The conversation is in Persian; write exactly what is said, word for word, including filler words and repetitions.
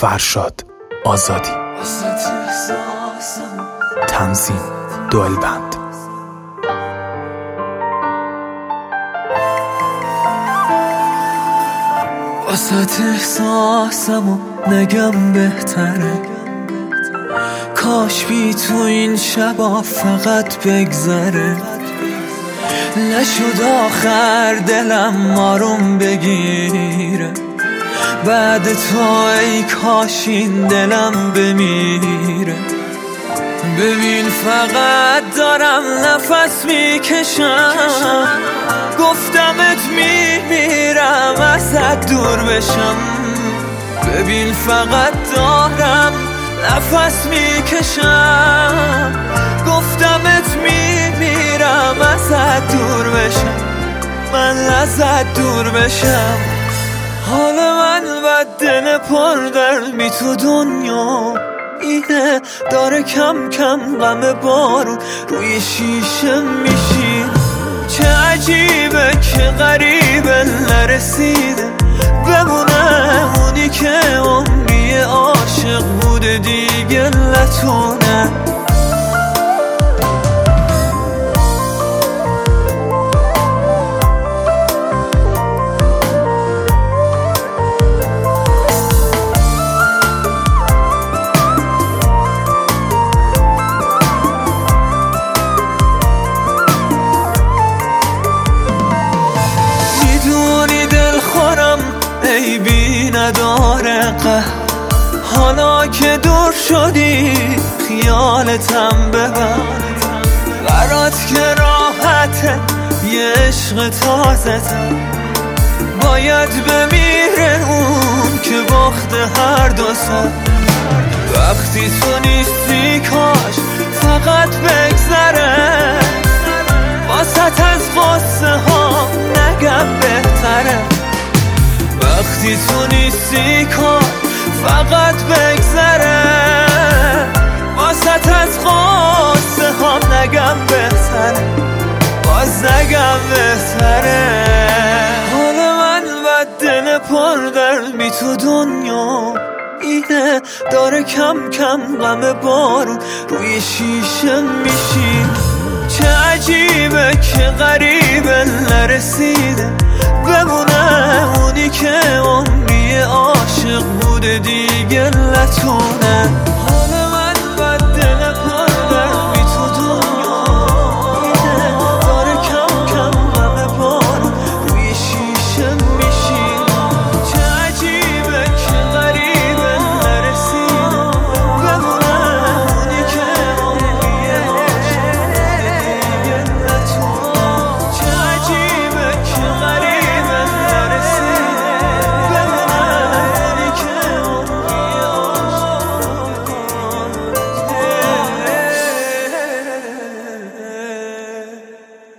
فرشاد آزادی. تنظیم دلبند. واسه احساسمو نگم بهتره، کاش بی تو این شبا فقط بگذره. نشد آخر دلم آروم بگیره، بعد تو ای کاش این دلم بمیره. ببین فقط دارم نفس میکشم، گفتمت میمیرم ازت دور بشم. ببین فقط دارم نفس میکشم، گفتمت میمیرم ازت دور بشم، من ازت دور بشم. حال من بد دل پر درد بی تو دنیا اینه، داره کم کم غم بارون روی شیشه میشین. چه عجیبه که غریبه نرسیده بمونه اونی که عمری عاشق بوده دیگه نتونه. عیبی نداره قهر، حالا که دور شدی خیالتم ببر. برات که راحته یه عشق تازه تر، باید بمیره اون که باخته هر دو سر. وقتی تو نیستی کاش فقط بگذره، واسط از قصه ها نگم بهتره. وقتی تو نیستی کار فقط بگذره، واسط از قصه هم نگم بهتره، باز نگم بهتره. حال من بد دل پر درد بی تو دنیا اینه، داره کم کم غم بارون روی شیشه میشین. چه عجیبه که غریبه نرسیده بمونه اونی که عمری عاشق بوده دیگه نتونه.